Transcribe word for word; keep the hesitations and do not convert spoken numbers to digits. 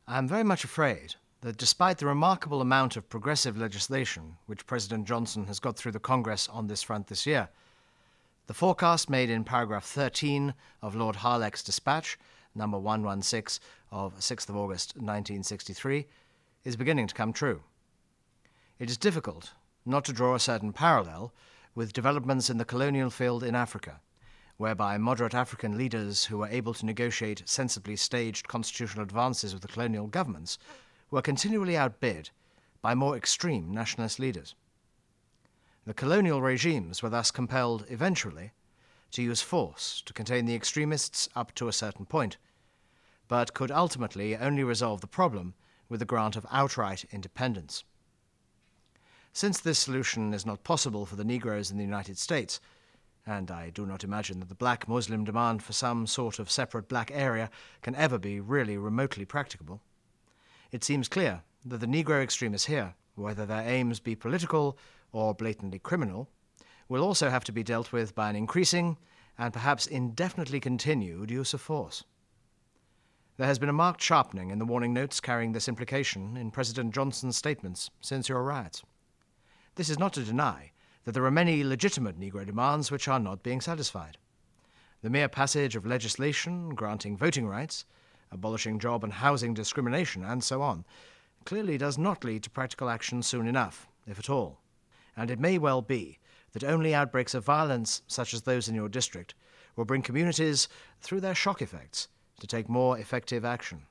I am very much afraid that despite the remarkable amount of progressive legislation which President Johnson has got through the Congress on this front this year, the forecast made in paragraph thirteen of Lord Harleck's dispatch, number one one six of sixth of August nineteen sixty-three, is beginning to come true. It is difficult not to draw a certain parallel with developments in the colonial field in Africa, whereby moderate African leaders who were able to negotiate sensibly staged constitutional advances with the colonial governments were continually outbid by more extreme nationalist leaders. The colonial regimes were thus compelled eventually to use force to contain the extremists up to a certain point, but could ultimately only resolve the problem with the grant of outright independence. Since this solution is not possible for the Negroes in the United States, and I do not imagine that the black Muslim demand for some sort of separate black area can ever be really remotely practicable, it seems clear that the Negro extremists here, whether their aims be political or blatantly criminal, will also have to be dealt with by an increasing and perhaps indefinitely continued use of force. There has been a marked sharpening in the warning notes carrying this implication in President Johnson's statements since your riots. This is not to deny that there are many legitimate Negro demands which are not being satisfied. The mere passage of legislation granting voting rights, abolishing job and housing discrimination, and so on, clearly does not lead to practical action soon enough, if at all. And it may well be that only outbreaks of violence such as those in your district will bring communities, through their shock effects, to take more effective action.